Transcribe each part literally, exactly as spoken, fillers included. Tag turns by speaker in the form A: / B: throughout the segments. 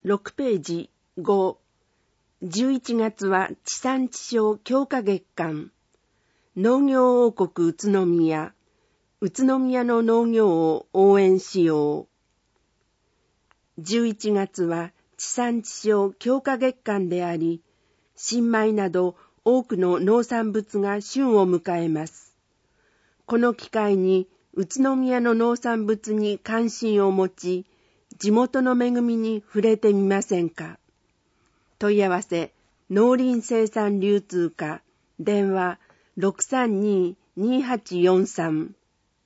A: ろくページご、じゅういちがつは地産地消強化月間、農業王国宇都宮、宇都宮の農業を応援しよう。じゅういちがつは地産地消強化月間であり、新米など多くの農産物が旬を迎えます。この機会に宇都宮の農産物に関心を持ち、地元の恵みに触れてみませんか。問い合わせ、農林生産流通課、電話 ろくさんに にはちよんさん。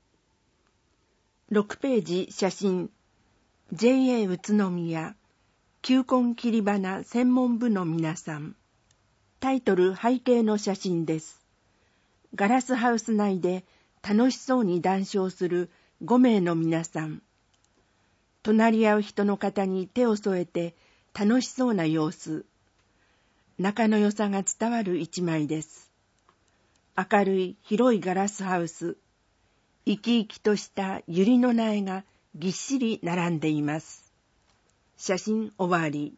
A: ろくページ写真、ジェーエー 宇都宮、球根切り花専門部の皆さん。タイトル背景の写真です。ガラスハウス内で楽しそうに談笑するごめいの皆さん。隣り合う人の肩に手を添えて楽しそうな様子。仲の良さが伝わる一枚です。明るい広いガラスハウス。生き生きとした百合の苗がぎっしり並んでいます。写真終わり。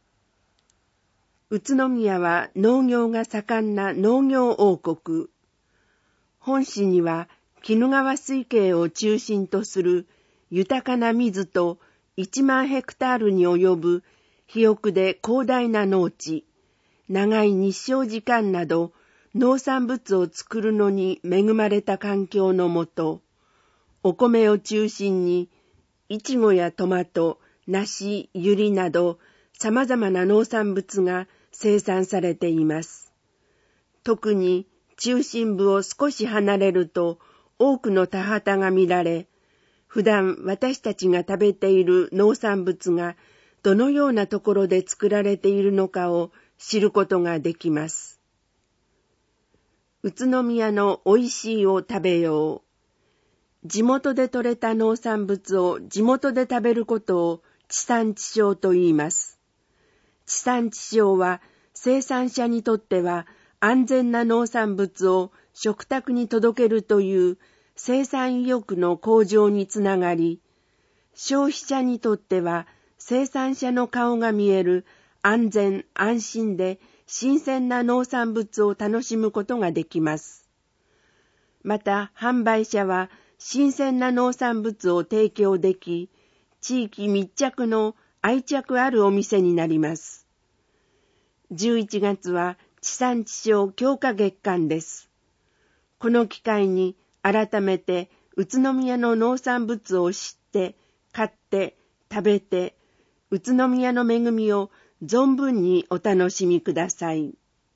A: 宇都宮は農業が盛んな農業王国。本市には鬼怒川水系を中心とする豊かな水といちまんヘクタールに及ぶ肥沃で広大な農地、長い日照時間など農産物を作るのに恵まれた環境のもと、お米を中心にイチゴやトマト、梨、ユリなど様々な農産物が生産されています。特に中心部を少し離れると多くの田畑が見られ、普段私たちが食べている農産物がどのようなところで作られているのかを知ることができます。宇都宮のおいしいを食べよう。地元で採れた農産物を地元で食べることを地産地消と言います。地産地消は生産者にとっては安全な農産物を食卓に届けるという生産意欲の向上につながり、消費者にとっては生産者の顔が見える安全安心で新鮮な農産物を楽しむことができます。また販売者は新鮮な農産物を提供でき、地域密着の愛着あるお店になります。じゅういちがつは地産地消強化月間です。この機会に改めて宇都宮の農産物を知って、買って、食べて、宇都宮の恵みを存分にお楽しみください。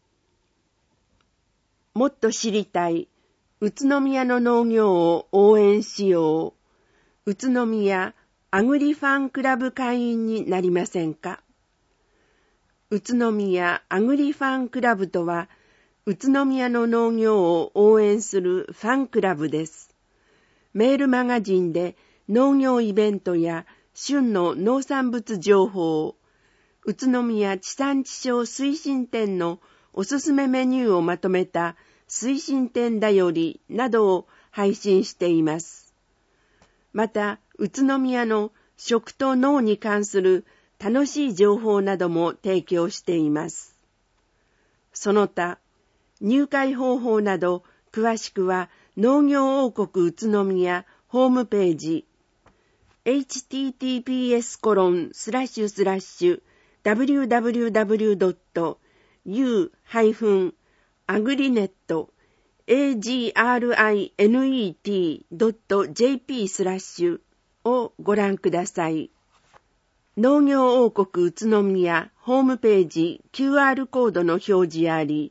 A: もっと知りたい、宇都宮の農業を応援しよう。宇都宮アグリファンクラブ会員になりませんか。宇都宮アグリファンクラブとは、宇都宮の農業を応援するファンクラブです。メールマガジンで農業イベントや旬の農産物情報、宇都宮地産地消推進展のおすすめメニューをまとめた推進展だよりなどを配信しています。また、宇都宮の食と農に関する楽しい情報なども提供しています。その他、入会方法など詳しくは農業王国宇都宮ホームページ エイチティーティーピーエスコロンスラッシュスラッシュダブリューダブリューダブリュードットユーアグリネット エージーアールアイエヌイーティードットジェーピー スラッシュをご覧ください。農業王国宇都宮ホームページ キューアール コードの表示あり。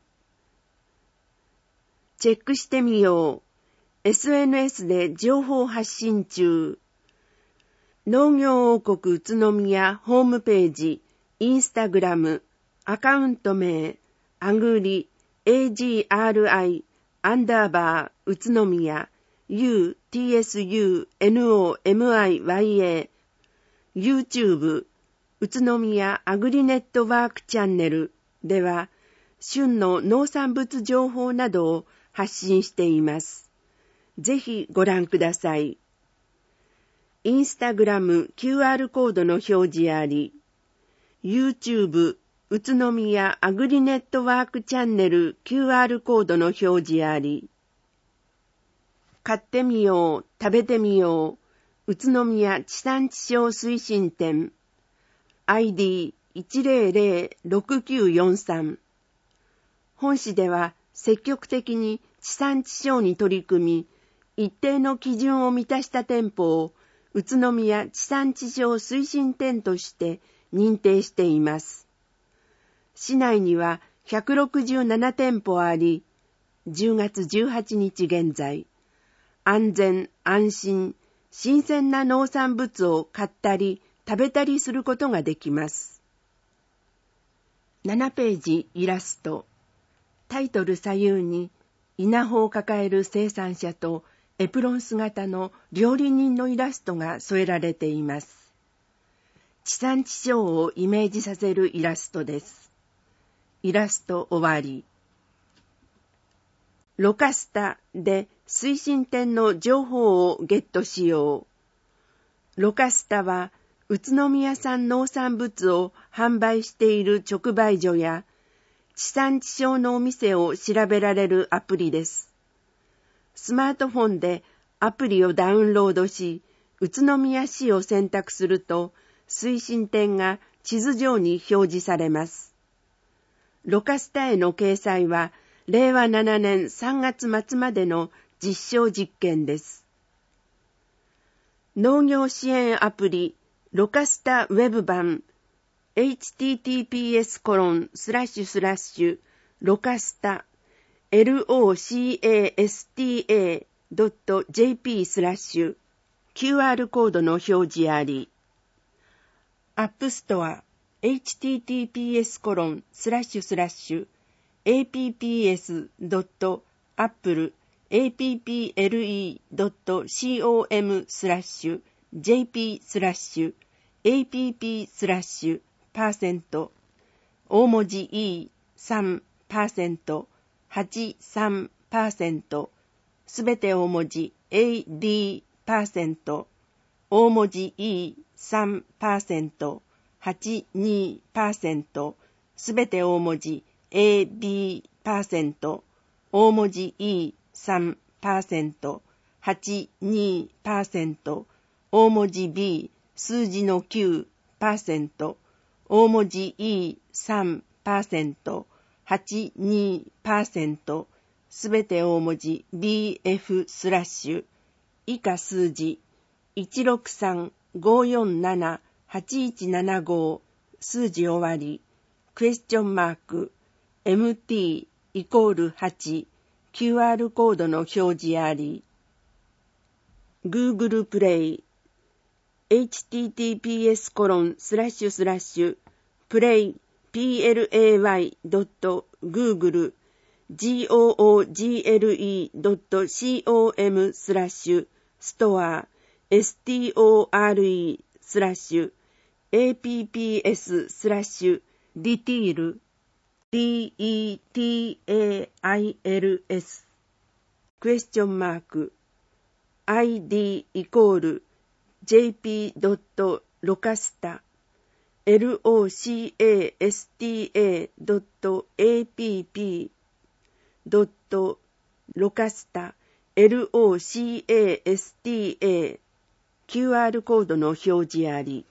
A: チェックしてみよう。エスエヌエス で情報発信中。農業王国宇都宮ホームページ、インスタグラム、アカウント名、アグリ、エージーアールアイ、アンダーバー、宇都宮、ユーティーエスユーエヌオーエムアイワイエー、YouTube、宇都宮アグリネットワークチャンネルでは、旬の農産物情報などを発信しています。ぜひご覧ください。インスタグラム キューアール コードの表示あり。 YouTube 宇都宮アグリネットワークチャンネル キューアール コードの表示あり。買ってみよう、食べてみよう、宇都宮地産地消推進店 アイディーいちゼロゼロろくきゅうよんさん。本市では積極的に地産地消に取り組み、一定の基準を満たした店舗を宇都宮地産地消推進店として認定しています。市内にはひゃくろくじゅうなな店舗あり、じゅうがつじゅうはちにち現在、安全・安心、新鮮な農産物を買ったり食べたりすることができます。ななページイラスト。タイトル左右に稲穂を抱える生産者とエプロン姿の料理人のイラストが添えられています。地産地消をイメージさせるイラストです。イラスト終わり。ロカスタで推進店の情報をゲットしよう。ロカスタは宇都宮産農産物を販売している直売所や地産地消のお店を調べられるアプリです。スマートフォンでアプリをダウンロードし、宇都宮市を選択すると、推進店が地図上に表示されます。ロカスタへの掲載は、れいわななねんさんがつまつまでの実証実験です。農業支援アプリ、ロカスタウェブ版、エイチティーティーピーエスコロンスラッシュスラッシュロカスタ ロカスタ ドット ジェーピー スラッシュ キューアール コードの表示あり。アップストア エイチティーティーピーエスコロンスラッシュスラッシュ エーピーピーエスドットアップル エーピーピーエルイードットコム スラッシュ ジェーピー スラッシュ エーピーピー スラッシュパーセント、大文字 E さんパーセント、はちさんパーセント、すべて大文字 エーディー パーセント、大文字 E さんパーセント、はちにパーセント、すべて大文字 エービー パーセント、大文字 E さんパーセント、はちにパーセント、大文字 B 数字のきゅうパーセント、大文字 イーさんパーセント、はちにパーセント、すべて大文字 ビーエフ スラッシュ、以下数字いちろくさんごよんななはちいちななご、数字終わり、クエスチョンマーク、エムティー イコールはち、キューアール コードの表示あり。Google プレイエイチティーティーピーエスコロンスラッシュスラッシュプレイ ピーエルエーワイドットグーグル ジーオーオージーエルイードットコム スラッシュストア ストレスラッシュ エーピーピーエス スラッシュディティール ディーイーティーエーアイエルエス クエスチョンマーク アイディー イコールジェーピードットロカスタ ロカスタドットエーピーピードットロカスタ ロカスタ キューアール コードの表示あり。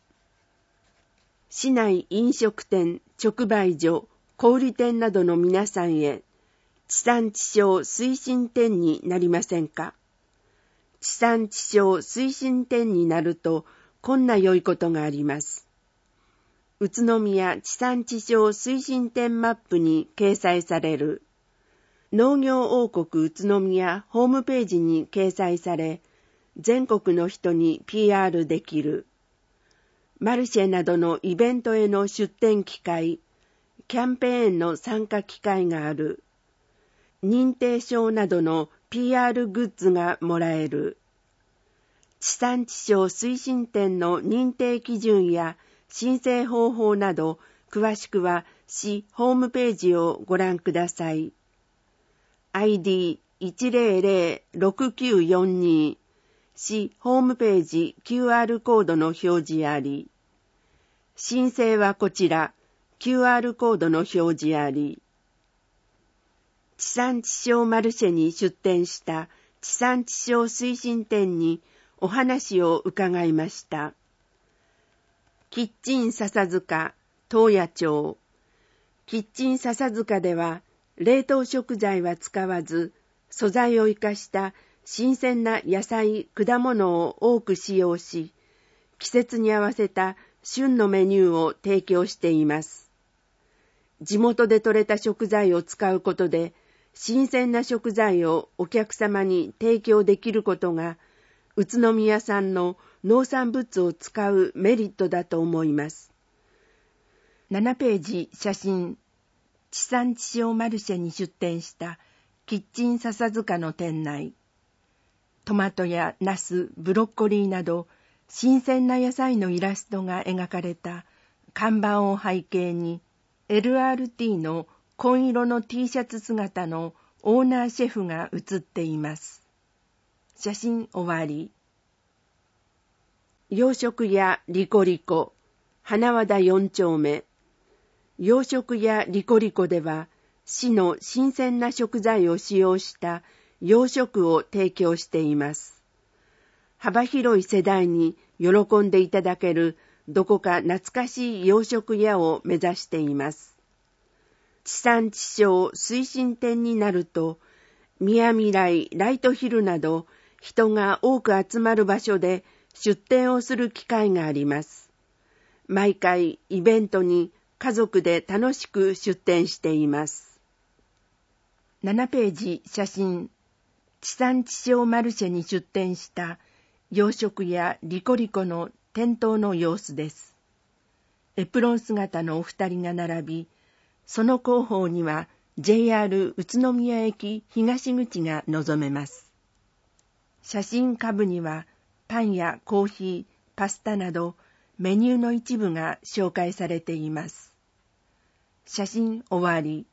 A: 市内飲食店、直売所、小売店などの皆さんへ、地産地消推進店になりませんか？地産地消推進店になると、こんな良いことがあります。宇都宮地産地消推進店マップに掲載される、農業王国宇都宮ホームページに掲載され、全国の人に ピーアール できる。マルシェなどのイベントへの出店機会、キャンペーンの参加機会がある。認定証などのピーアール グッズがもらえる。地産地消推進店の認定基準や申請方法など、詳しくは市ホームページをご覧ください。アイディーいちゼロゼロろくきゅうよんに、市ホームページ キューアール コードの表示あり。 申請はこちら、キューアール コードの表示あり。地産地消マルシェに出店した地産地消推進店にお話を伺いました。キッチン笹塚、東野町。キッチン笹塚では、冷凍食材は使わず、素材を生かした新鮮な野菜、果物を多く使用し、季節に合わせた旬のメニューを提供しています。地元で採れた食材を使うことで、新鮮な食材をお客様に提供できることが、宇都宮産の農産物を使うメリットだと思います。ななページ写真。地産地消マルシェに出店したキッチン笹塚の店内。トマトやナス、ブロッコリーなど新鮮な野菜のイラストが描かれた看板を背景に エルアールティー の紺色の T シャツ姿のオーナーシェフが写っています。写真終わり。洋食屋リコリコ、花和田よん丁目。洋食屋リコリコでは、市の新鮮な食材を使用した洋食を提供しています。幅広い世代に喜んでいただけるどこか懐かしい洋食屋を目指しています。地産地消推進店になると、宮未来ライトヒルなど人が多く集まる場所で出店をする機会があります。毎回イベントに家族で楽しく出店しています。ななページ写真。地産地消マルシェに出店した洋食屋リコリコの店頭の様子です。エプロン姿のお二人が並び、その後方には ジェイアール 宇都宮駅東口が望めます。写真下部にはパンやコーヒー、パスタなどメニューの一部が紹介されています。写真終わり。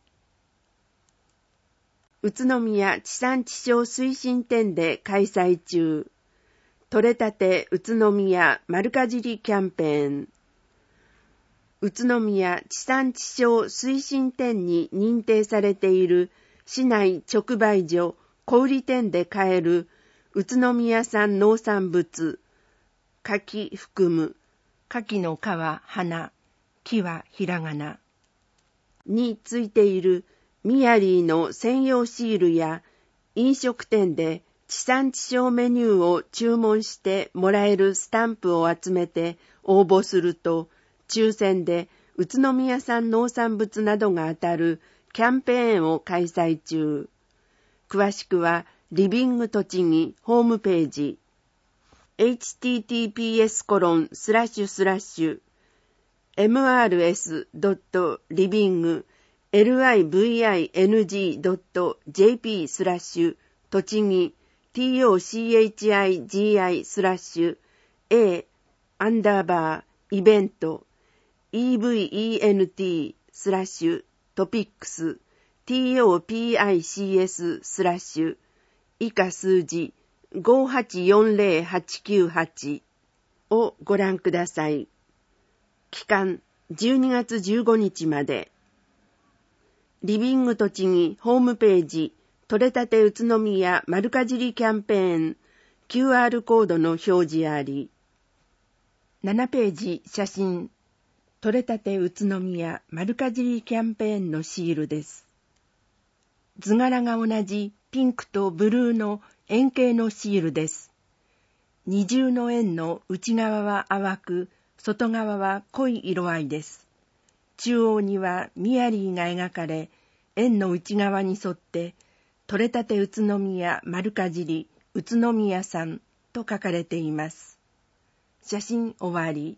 A: 宇都宮地産地消推進店で開催中。取れたて宇都宮丸かじりキャンペーン。宇都宮地産地消推進店に認定されている市内直売所小売店で買える宇都宮産農産物、柿含む、柿の皮、花、木はひらがなについているミヤリーの専用シールや飲食店で地産地消メニューを注文してもらえるスタンプを集めて応募すると、抽選で宇都宮産農産物などが当たるキャンペーンを開催中。詳しくはリビング栃木ホームページ エイチティーティーピーエスコロンスラッシュスラッシュエムアールエスドットリビングエルアイブイアイエヌジードットジェーピースラッシュ栃木 トチギスラッシュ A アンダーバーイベント イーブイイーエヌティー スラッシュトピックス トピックス スラッシュ以下数字ごはちよんゼロはちきゅうはちをご覧ください。期間じゅうにがつじゅうごにちまで。リビング栃木ホームページ取れたて宇都宮丸かじりキャンペーン キューアール コードの表示あり。ななページ写真。取れたて宇都宮丸かじりキャンペーンのシールです。図柄が同じピンクとブルーの円形のシールです。二重の円の内側は淡く、外側は濃い色合いです。中央にはミヤリーが描かれ、円の内側に沿って、取れたて宇都宮丸かじり宇都宮産と書かれています。写真終わり。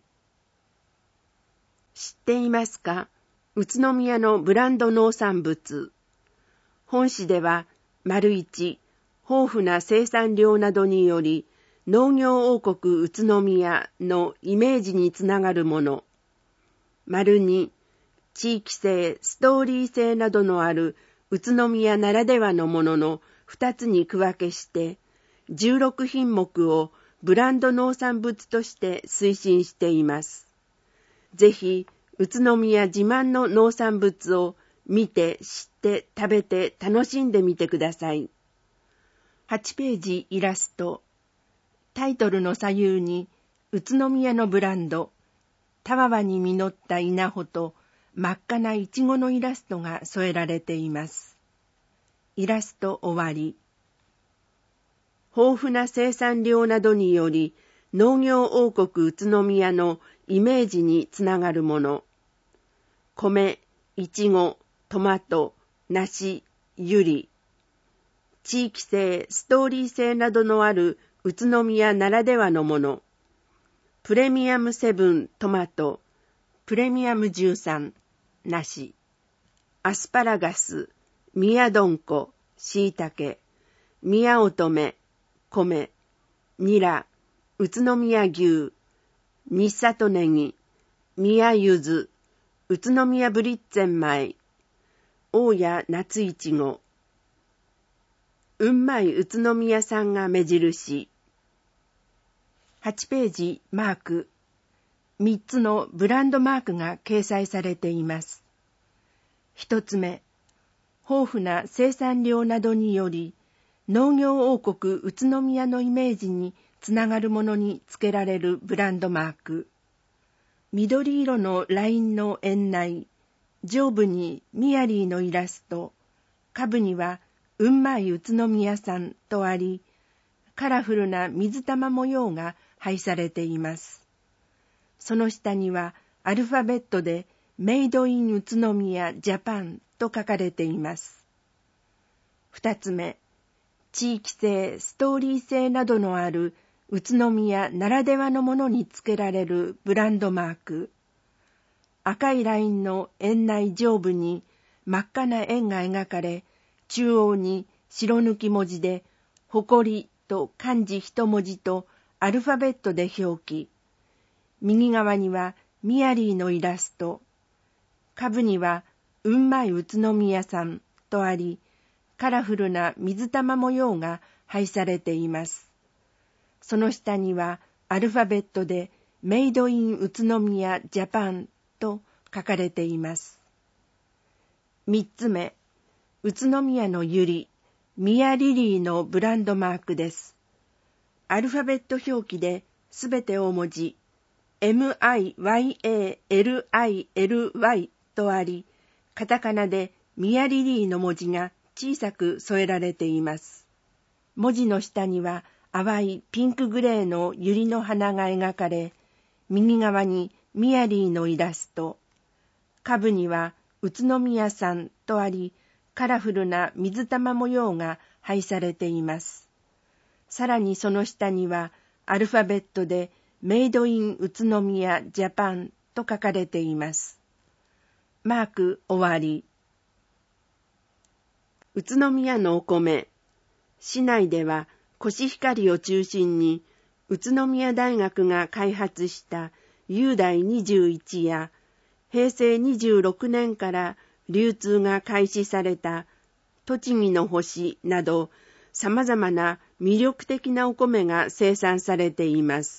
A: 知っていますか？宇都宮のブランド農産物。本市では、丸一、豊富な生産量などにより、農業王国宇都宮のイメージにつながるもの。丸二、地域性、ストーリー性などのある宇都宮ならではのものの二つに区分けして、じゅうろくひんもくをブランド農産物として推進しています。 ぜひ宇都宮自慢の農産物を見て、知って、食べて楽しんでみてください。はちページイラスト。タイトルの左右に宇都宮のブランド、たわわに実った稲穂と真っ赤なイチゴのイラストが添えられています。イラスト終わり。豊富な生産量などにより農業王国宇都宮のイメージにつながるもの。米、イチゴ、トマト、梨、ユリ。地域性、ストーリー性などのある宇都宮ならではのもの。プレミアムセブントマト、プレミアムじゅうさん、梨。アスパラガス、宮どんこ、椎茸、宮乙女、米、ニラ、宇都宮牛、日里ネギ、宮柚子、宇都宮ブリッツェン米、大谷夏いちご。うんまい宇都宮さんが目印。はちページマーク。みっつのブランドマークが掲載されています。ひとつめ、豊富な生産量などにより、農業王国宇都宮のイメージにつながるものにつけられるブランドマーク。緑色のラインの円内、上部にミヤリーのイラスト、下部にはうんまい宇都宮さんとあり、カラフルな水玉模様が配されています。その下にはアルファベットでメイドイン宇都宮ジャパンと書かれています。二つ目、地域性、ストーリー性などのある宇都宮ならではのものにつけられるブランドマーク。赤いラインの円内上部に真っ赤な円が描かれ、中央に白抜き文字で誇りと漢字一文字とアルファベットで表記。右側にはミヤリーのイラスト。下部にはうんまい宇都宮さんとあり、カラフルな水玉模様が配されています。その下にはアルファベットでメイドイン宇都宮ジャパンと書かれています。三つ目、宇都宮のユリ、ミヤリリーのブランドマークです。アルファベット表記ですべて大文字 エムアイワイエーエルアイエルワイ とあり、カタカナでミヤリリーの文字が小さく添えられています。文字の下には淡いピンクグレーのユリの花が描かれ、右側にミヤリーのイラスト、下部には宇都宮さんとあり、カラフルな水玉模様が配されています。さらにその下にはアルファベットでメイドイン宇都宮ジャパンと書かれています。マーク終わり。宇都宮のお米。市内ではコシヒカリを中心に宇都宮大学が開発した雄大にじゅういちや平成にじゅうろくねんから流通が開始された栃木の星など様々な魅力的なお米が生産されています。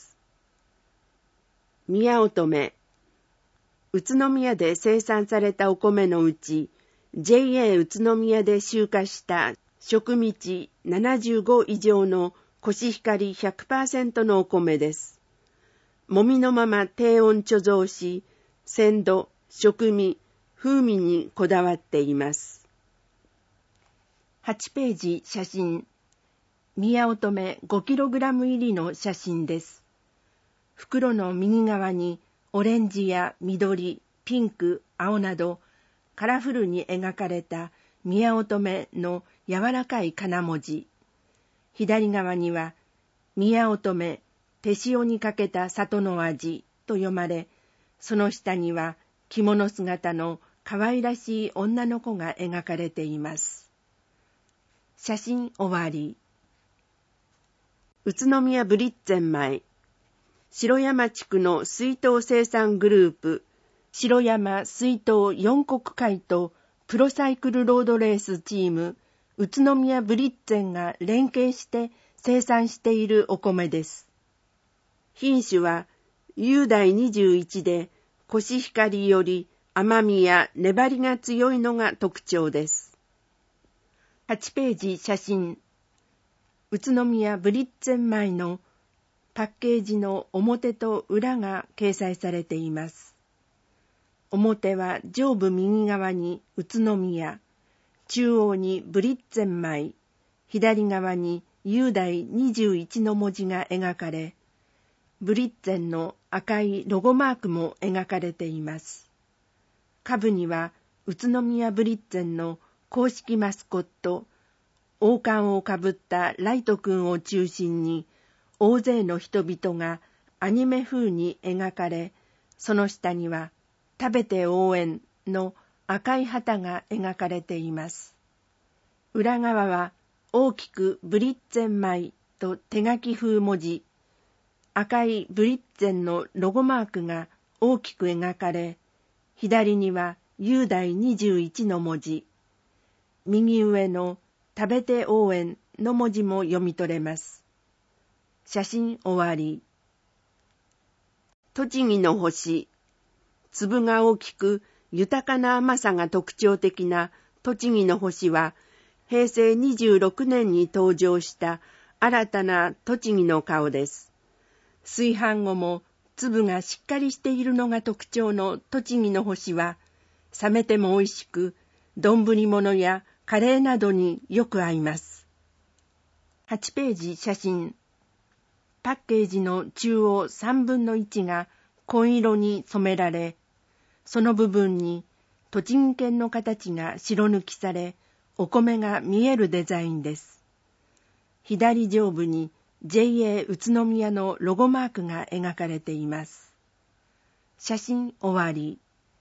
A: 宮乙女。宇都宮で生産されたお米のうち ジェイエー 宇都宮で集荷した食味値ななじゅうご以上のコシヒカリ ひゃくパーセント のお米です。もみのまま低温貯蔵し、鮮度、食味、風味にこだわっています。はちページ写真。宮乙女 ごキログラム 入りの写真です。袋の右側にオレンジや緑、ピンク、青などカラフルに描かれた宮乙女の柔らかいかな文字。左側には宮乙女手塩にかけた里の味と読まれ、その下には着物姿の可愛らしい女の子が描かれています。写真終わり。宇都宮ブリッツェン米。城山地区の水筒生産グループ、城山水筒四国会とプロサイクルロードレースチーム、宇都宮ブリッツェンが連携して生産しているお米です。品種は雄大にじゅういちでコシヒカリより甘みや粘りが強いのが特徴です。はちページ写真。宇都宮ブリッツェン米のパッケージの表と裏が掲載されています。表は上部右側に宇都宮、中央にブリッツェン米、左側に雄大にじゅういちの文字が描かれ、ブリッツェンの赤いロゴマークも描かれています。下部には宇都宮ブリッツェンの公式マスコット、王冠をかぶったライト君を中心に大勢の人々がアニメ風に描かれ、その下には食べて応援の赤い旗が描かれています。裏側は大きくブリッツェン米と手書き風文字、赤いブリッツェンのロゴマークが大きく描かれ、左には雄大にじゅういちの文字、右上の食べて応援の文字も読み取れます。写真終わり。栃木の星。粒が大きく豊かな甘さが特徴的な栃木の星は、へいせいにじゅうろくねんに登場した新たな栃木の顔です。炊飯後も粒がしっかりしているのが特徴の栃木の星は、冷めても美味しく、丼物やカレーなどによく合います。はちページ写真。パッケージの中央さんぶんのいちが紺色に染められ、その部分に栃木県の形が白抜きされ、お米が見えるデザインです。左上部に ジェイエー 宇都宮のロゴマークが描かれています。写真終わり。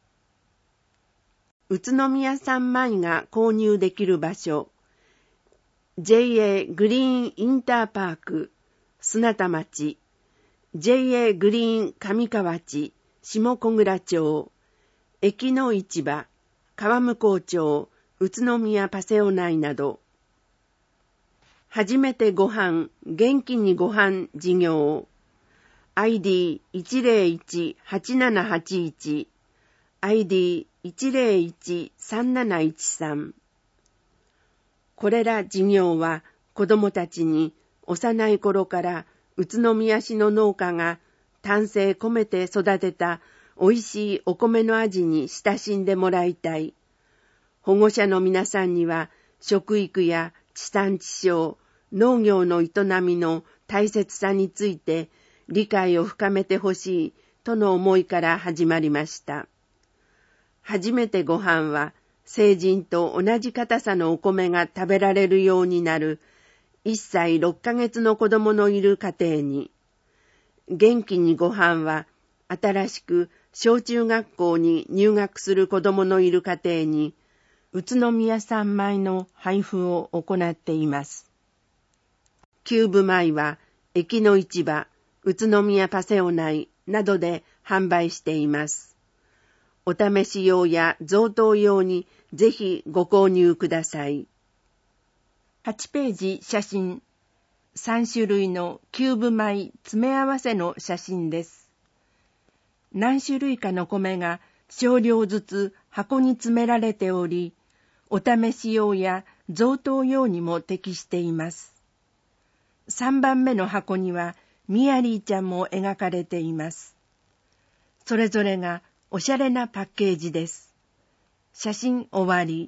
A: 宇都宮産米が購入できる場所、ジェイエー グリーンインターパーク、砂田町、ジェイエー グリーン上河内、下小倉町、駅の市場、川向町、宇都宮パセオ内など、はじめてご飯、元気にご飯事業、アイディーいちゼロいちはちななはちいち、アイディーいちゼロいちさんなないちさん。これら事業は子どもたちに幼い頃から宇都宮市の農家が丹精込めて育てたおいしいお米の味に親しんでもらいたい。保護者の皆さんには食育や地産地消、農業の営みの大切さについて理解を深めてほしいとの思いから始まりました。初めてご飯は成人と同じ硬さのお米が食べられるようになるいっさいろっかげつの子供のいる家庭に、元気にご飯は新しく小中学校に入学する子供のいる家庭に宇都宮産米の配布を行っています。キューブ米は駅の市場、宇都宮パセオ内などで販売しています。お試し用や贈答用にぜひご購入ください。はちページ写真。さんしゅるいのキューブ米詰め合わせの写真です。何種類かの米が少量ずつ箱に詰められており、お試し用や贈答用にも適しています。さんばんめの箱にはミアリーちゃんも描かれています。それぞれがおしゃれなパッケージです。写真終わり。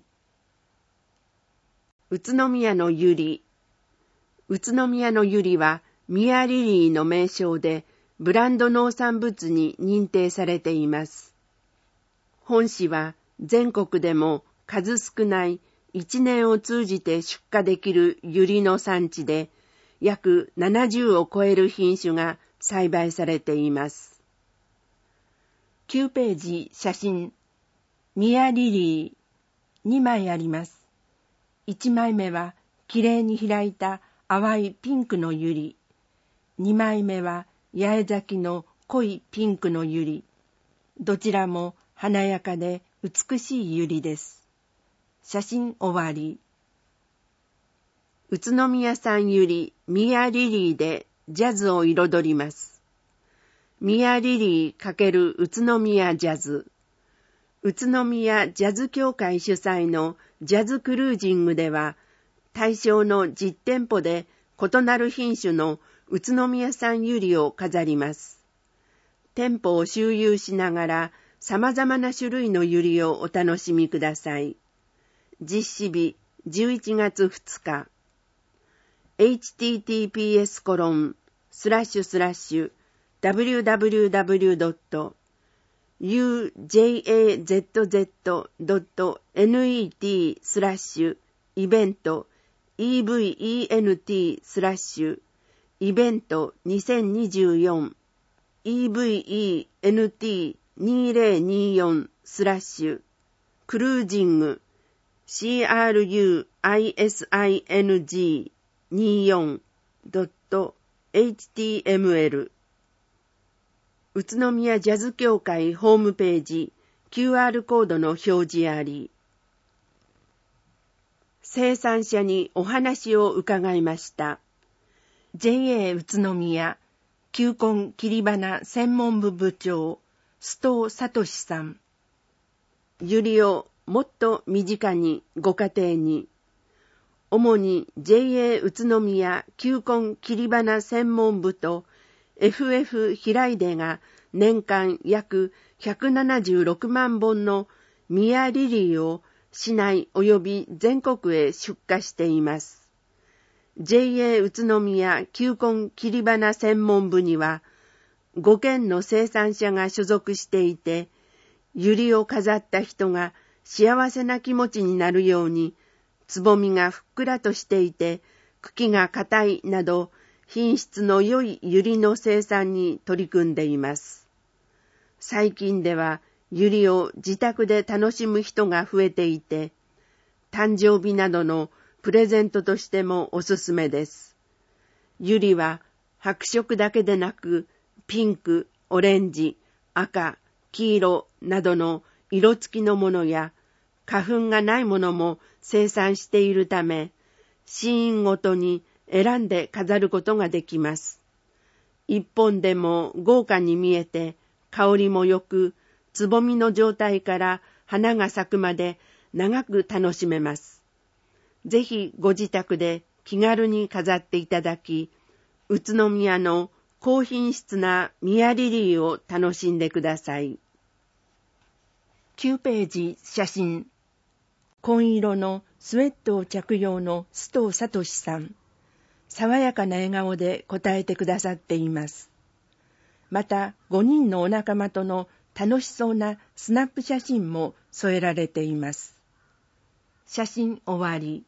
A: 宇都宮のユリ。宇都宮のユリはミアリリーの名称でブランド農産物に認定されています。本市は全国でも数少ない一年を通じて出荷できるユリの産地で、約ななじゅうを超える品種が栽培されています。きゅうページ写真。ミアリリーにまいあります。いちまいめはきれいに開いた淡いピンクのユリ。にまいめは八重咲きの濃いピンクのユリ。どちらも華やかで美しいユリです。写真終わり。宇都宮産ユリミアリリーでジャズを彩ります。 ミヤリリー×宇都宮ジャズ。宇都宮ジャズ協会主催のジャズクルージングでは、対象のじゅってんぽで異なる品種の宇都宮産ユリを飾ります。店舗を周遊しながら様々な種類のユリをお楽しみください。実施日じゅういちがつふつか。エイチティーティーピーエスコロンスラッシュスラッシュダブリューダブリューダブリュードットユージェイエーゼットゼットドットネット スラッシュイベント イーブイイーエヌティー スラッシュイベントにせんにじゅうよん イーブイイーエヌティーにせんにじゅうよん スラッシュクルージング シーアールユーアイエスアイエヌジーにじゅうよん ドット エイチティーエムエル 宇都宮ジャズ協会ホームページ キューアール コードの表示あり。生産者にお話を伺いました。ジェイエー 宇都宮球根切り花専門部部長須藤聡さん。ユリをもっと身近にご家庭に。主に ジェイエー 宇都宮球根切り花専門部と エフエフ 平出が年間約ひゃくななじゅうろくまんぼんのミヤリリーを市内及び全国へ出荷しています。ジェイエー 宇都宮球根切り花専門部にはごけんの生産者が所属していて、ユリを飾った人が幸せな気持ちになるように、つぼみがふっくらとしていて、茎が硬いなど、品質の良いユリの生産に取り組んでいます。最近ではユリを自宅で楽しむ人が増えていて、誕生日などのプレゼントとしてもおすすめです。ユリは白色だけでなく、ピンク、オレンジ、赤、黄色などの色付きのものや、花粉がないものも生産しているため、シーンごとに選んで飾ることができます。一本でも豪華に見えて、香りも良く、つぼみの状態から花が咲くまで長く楽しめます。ぜひご自宅で気軽に飾っていただき、宇都宮の高品質なミヤリリーを楽しんでください。きゅうページ写真。紺色のスウェットを着用の須藤聡さん。爽やかな笑顔で答えてくださっています。また、ごにんのお仲間との楽しそうなスナップ写真も添えられています。写真終わり。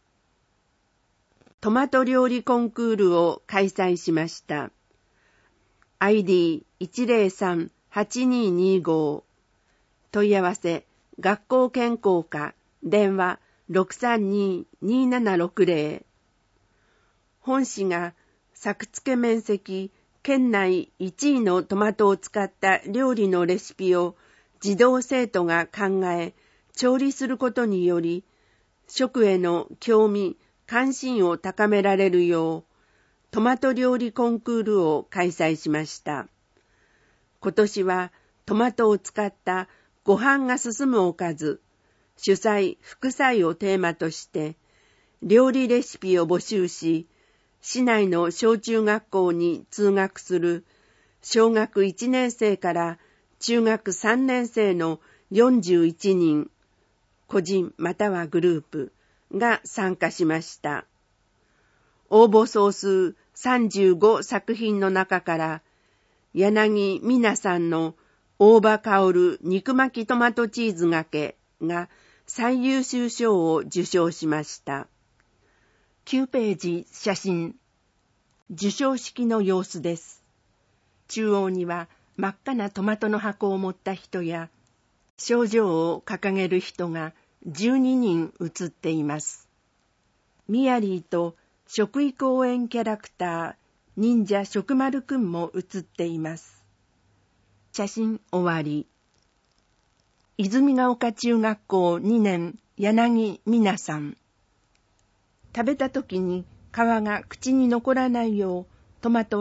A: トマト料理コンクールを開催しました。アイディーいちゼロさんはちににご 問い合わせ学校健康課電話 ろくさんに にななろくゼロ 本市が作付け面積県内いちいのトマトを使った料理のレシピを児童生徒が考え調理することにより食への興味関心を高められるようトマト料理コンクールを開催しました。今年はトマトを使ったご飯が進むおかず、主菜・副菜をテーマとして料理レシピを募集し、市内の小中学校に通学する小学いちねん生から中学さんねん生のよんじゅういちにん、個人またはグループが参加しました。応募総数さんじゅうごさく品の中から、柳美奈さんの大葉香る肉巻きトマトチーズがけが最優秀賞を受賞しました。きゅうページ写真。授賞式の様子です。中央には真っ赤なトマトの箱を持った人や、賞状を掲げる人がじゅうににん写っています。ミヤリーと食育応援キャラクター、忍者食丸くんも写っています。写真終わり。泉ヶ丘中学校にねん、柳美奈さん。食べた時に皮が口に残らないよう、トマトは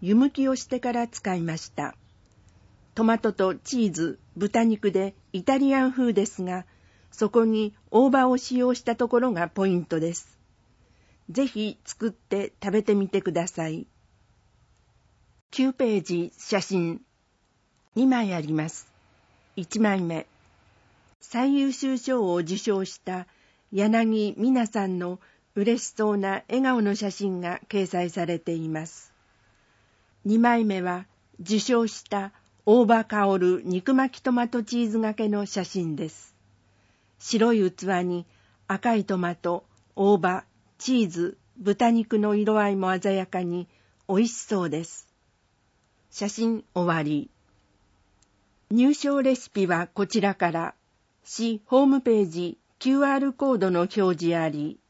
A: 湯むきをしてから使いました。トマトとチーズ、豚肉でイタリアン風ですが、そこに大葉を使用したところがポイントです。ぜひ作って食べてみてください。きゅうページ写真にまいあります。いちまいめ、最優秀賞を受賞した柳美奈さんの嬉しそうな笑顔の写真が掲載されています。にまいめは受賞した大葉香る肉巻きトマトチーズがけの写真です。白い器に赤いトマト、大葉、チーズ、豚肉の色合いも鮮やかに美味しそうです。写真終わり。入賞レシピはこちらから、市ホームページ キューアール コードの表示あり、